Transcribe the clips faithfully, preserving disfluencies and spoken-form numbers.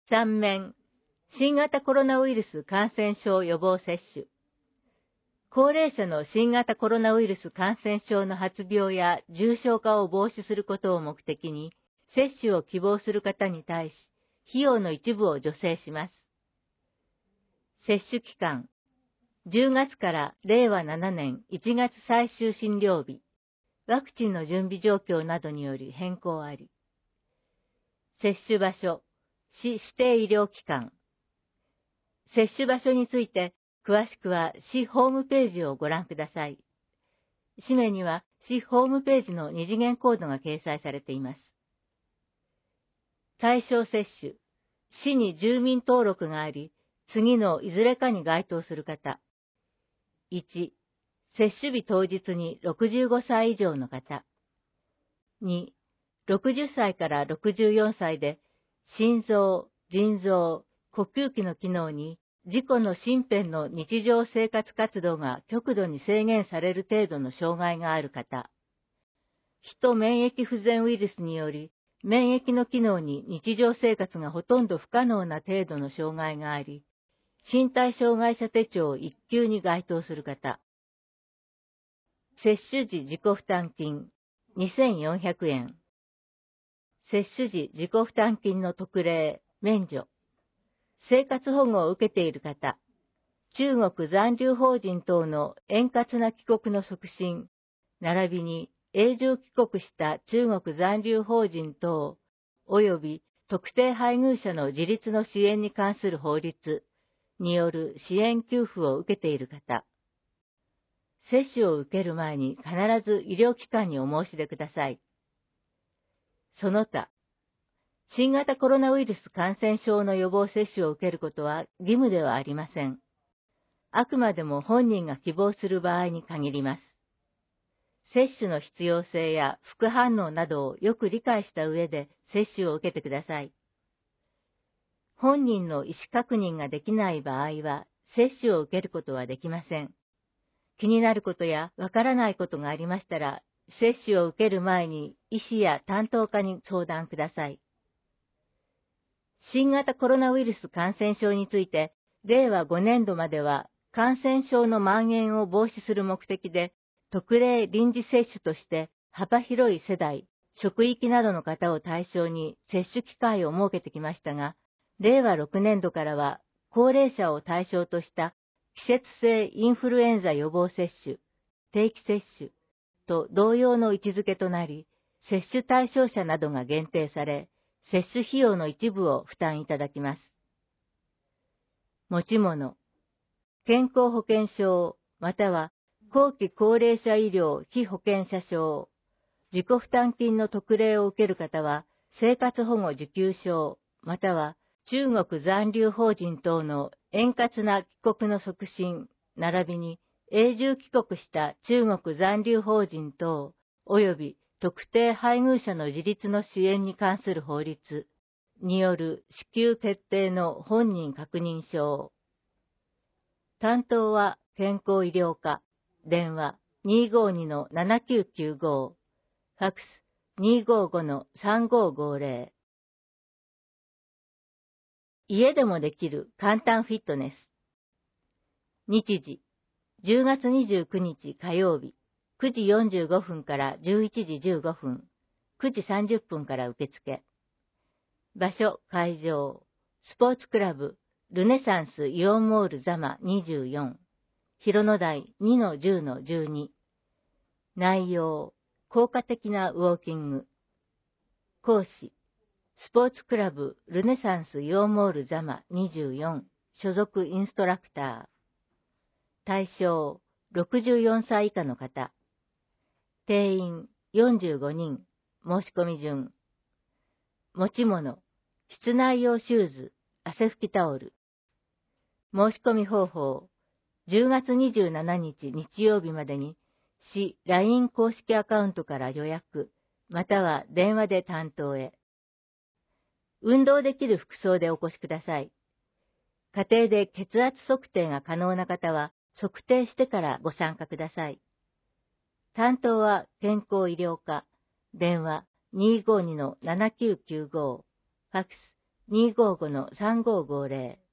さん面、新型コロナウイルス感染症予防接種。高齢者の新型コロナウイルス感染症の発病や重症化を防止することを目的に、接種を希望する方に対し、費用の一部を助成します。接種期間、じゅうがつかられいわななねんいちがつ最終診療日、ワクチンの準備状況などにより変更あり。接種場所、市指定医療機関。接種場所について、詳しくは市ホームページをご覧ください。紙面には市ホームページの二次元コードが掲載されています。対象接種、市に住民登録があり、次のいずれかに該当する方。いち、接種日当日にろくじゅうごさい以上の方。に、ろくじゅっさいからろくじゅうよんさいで、心臓、腎臓、呼吸器の機能に、自己の身辺の日常生活活動が極度に制限される程度の障害がある方。ヒト免疫不全ウイルスにより、免疫の機能に日常生活がほとんど不可能な程度の障害があり、身体障害者手帳いっ級に該当する方。接種時自己負担金にせんよんひゃくえん。接種時自己負担金の特例、免除。生活保護を受けている方。中国残留邦人等の円滑な帰国の促進、並びに永住帰国した中国残留邦人等、及び特定配偶者の自立の支援に関する法律による支援給付を受けている方。接種を受ける前に必ず医療機関にお申し出ください。その他、新型コロナウイルス感染症の予防接種を受けることは義務ではありません。あくまでも本人が希望する場合に限ります。接種の必要性や副反応などをよく理解した上で接種を受けてください。本人の意思確認ができない場合は、接種を受けることはできません。気になることやわからないことがありましたら、接種を受ける前に医師や担当課に相談ください。新型コロナウイルス感染症について、れいわごねんどまでは感染症の蔓延を防止する目的で、特例臨時接種として幅広い世代、職域などの方を対象に接種機会を設けてきましたが、れいわろくねんどからは高齢者を対象とした季節性インフルエンザ予防接種、定期接種と同様の位置づけとなり、接種対象者などが限定され、接種費用の一部を負担いただきます。持ち物、健康保険証または後期高齢者医療被保険者証、自己負担金の特例を受ける方は生活保護受給証または中国残留邦人等の円滑な帰国の促進、並びに永住帰国した中国残留邦人等、及び特定配偶者の自立の支援に関する法律による支給決定の本人確認書。担当は健康医療課、電話 にーごーにのななきゅうきゅうご、ファックス にーごーごのさんごーごーぜろ。家でもできる簡単フィットネス。日時、じゅうがつにじゅうくにち火曜日、くじよんじゅうごふんからじゅういちじじゅうごふん、くじさんじゅっぷんから受付。場所、会場、スポーツクラブ、ルネサンスイオンモールザマにじゅうよん、広野台 にのじゅうのじゅうに。内容、効果的なウォーキング。講師、スポーツクラブルネサンスイオンモールザマにじゅうよん、所属インストラクター。対象、ろくじゅうよんさい以下の方。定員、よんじゅうごにん。申し込み順。持ち物、室内用シューズ、汗拭きタオル。申し込み方法、じゅうがつにじゅうしちにち日曜日までに、市 ライン 公式アカウントから予約、または電話で担当へ。運動できる服装でお越しください。家庭で血圧測定が可能な方は、測定してからご参加ください。担当は健康医療課、電話 にーごーにのななきゅうきゅうご、ファックスにーごーごのさんごーごーぜろ。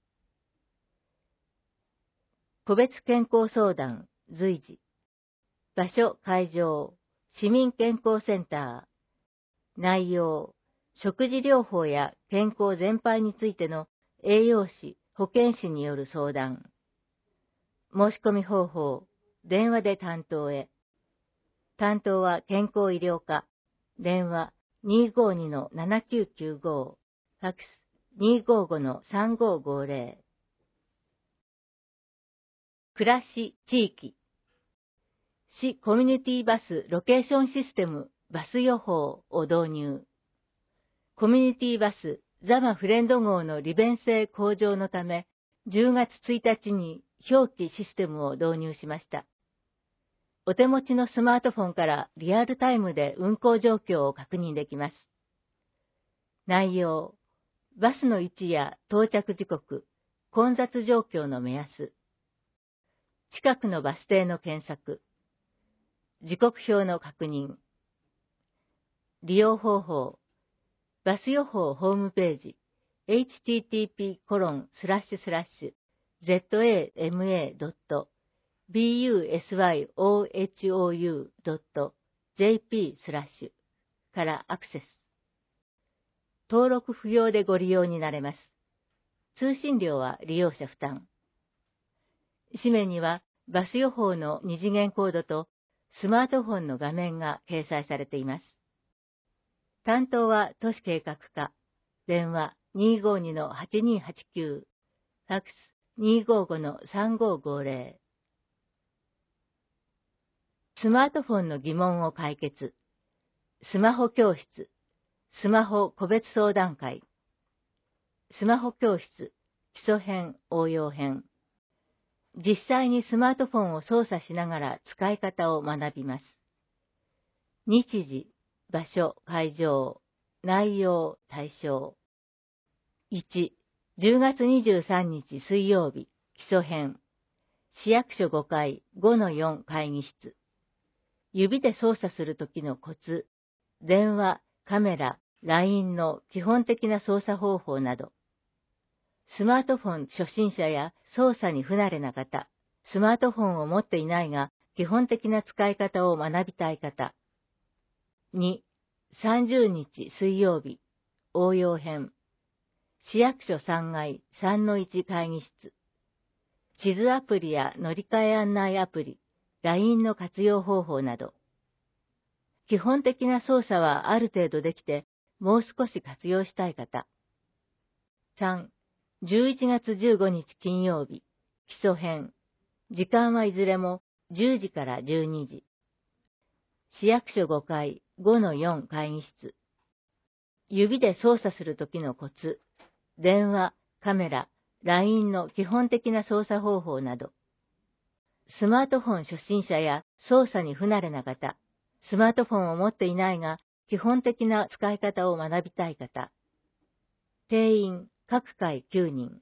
個別健康相談随時。場所会場、市民健康センター。内容、食事療法や健康全般についての栄養士、保健師による相談。申し込み方法、電話で担当へ。担当は健康医療課。電話 にーごーにのななきゅうきゅうご。ファックス にーごーごのさんごーごーぜろ。暮らし地域。市コミュニティバスロケーションシステムバス予報を導入。コミュニティバスザマフレンド号の利便性向上のため、じゅうがつついたちに表記システムを導入しました。お手持ちのスマートフォンからリアルタイムで運行状況を確認できます。内容、バスの位置や到着時刻、混雑状況の目安、近くのバス停の検索、時刻表の確認、利用方法、バス予報ホームページ、エイチティーティーピーコロンスラッシュスラッシュゼットエーエムエードットビーユーエスワイオーエイチオーユードットジェーピースラッシュからアクセス。登録不要でご利用になれます。通信料は利用者負担。紙面にはバス予報の二次元コードとスマートフォンの画面が掲載されています。担当は都市計画課。電話 にーごーにのはちにーはちきゅう。ファックス にーごーごのさんごーごーぜろ。スマートフォンの疑問を解決。スマホ教室。スマホ個別相談会。スマホ教室。基礎編、応用編。実際にスマートフォンを操作しながら使い方を学びます。日時、場所、会場、内容、対象。いち、じゅうがつにじゅうさんにち水曜日、基礎編。市役所ごかい ごのよん 会議室。指で操作するときのコツ、電話、カメラ、ライン の基本的な操作方法など。スマートフォン初心者や操作に不慣れな方、スマートフォンを持っていないが基本的な使い方を学びたい方。に、さんじゅうにち水曜日、応用編。市役所さんがい さんのいち 会議室。地図アプリや乗り換え案内アプリ、ライン の活用方法など。基本的な操作はある程度できて、もう少し活用したい方。さん、じゅういちがつじゅうごにち金曜日、基礎編。時間はいずれもじゅうじからじゅうにじ。市役所ごかい ごのよん 会議室。指で操作するときのコツ、電話、カメラ、ライン の基本的な操作方法など。スマートフォン初心者や操作に不慣れな方、スマートフォンを持っていないが基本的な使い方を学びたい方。定員、各回きゅうにん。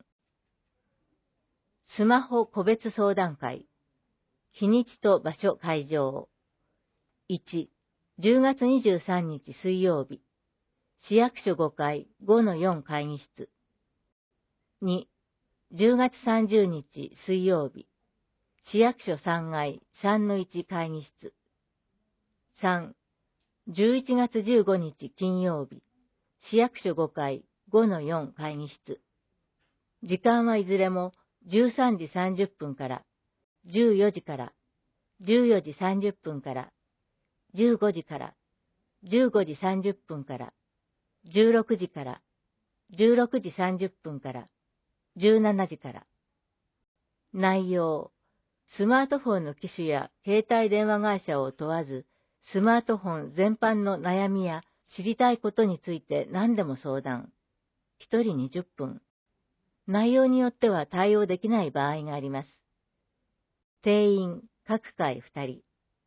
スマホ個別相談会。日にちと場所会場。いち、じゅうがつにじゅうさんにち水曜日。市役所ごかい ごのよん 会議室。に、じゅうがつさんじゅうにち水曜日。市役所さんがい さんのいち 会議室。さん、じゅういちがつじゅうごにち金曜日。市役所ごかい ごのよん 会議室。時間はいずれもじゅうさんじさんじゅっぷんから、じゅうよじから、じゅうよじさんじゅっぷんから、じゅうごじから、じゅうごじさんじゅっぷんから、じゅうろくじから、じゅうろくじさんじゅっぷんから、じゅうしちじから。内容、スマートフォンの機種や携帯電話会社を問わず、スマートフォン全般の悩みや知りたいことについて何でも相談。ひとりにじゅっぷん。内容によっては対応できない場合があります。定員、各回ふたり。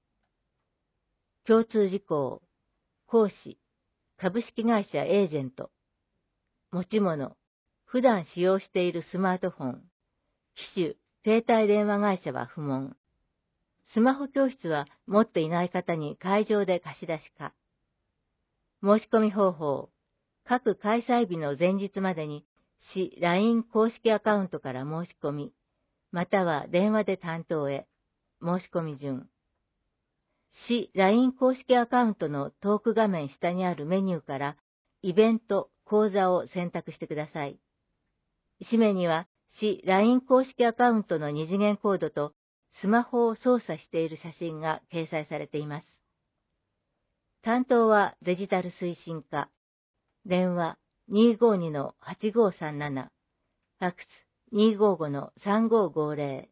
共通事項、講師、株式会社エージェント。持ち物、普段使用しているスマートフォン。機種、携帯電話会社は不問。スマホ教室は持っていない方に会場で貸し出しか。申し込み方法、 各開催日の前日までに市 ライン 公式アカウントから申し込み、または電話で担当へ。申し込み順。市 ライン 公式アカウントのトーク画面下にあるメニューから、イベント、講座を選択してください。紙面には、市 ライン 公式アカウントの二次元コードと、スマホを操作している写真が掲載されています。担当はデジタル推進課。電話 にーごーにのはちごーさんなな、ファックス にーごーごのさんごーごーぜろ。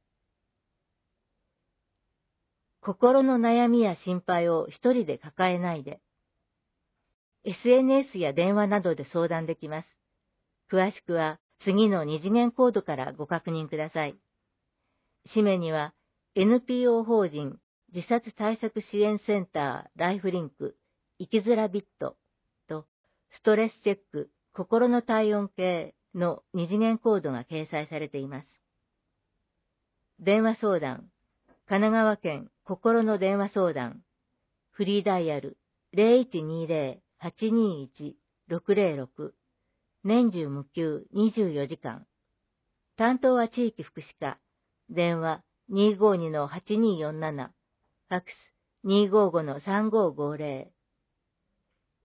心の悩みや心配を一人で抱えないで。エスエヌエス や電話などで相談できます。詳しくは次の二次元コードからご確認ください。紙面には エヌピーオー 法人自殺対策支援センターライフリンク生きづらビットとストレスチェック心の体温計の二次元コードが掲載されています。電話相談、神奈川県心の電話相談、フリーダイヤル ゼロいちにゼロ はちにいち ろくゼロろく、年中無休にじゅうよじかん。担当は地域福祉課、電話 にーごーにのはちにーよんなな、ファックス にーごーごのさんごーごーぜろ。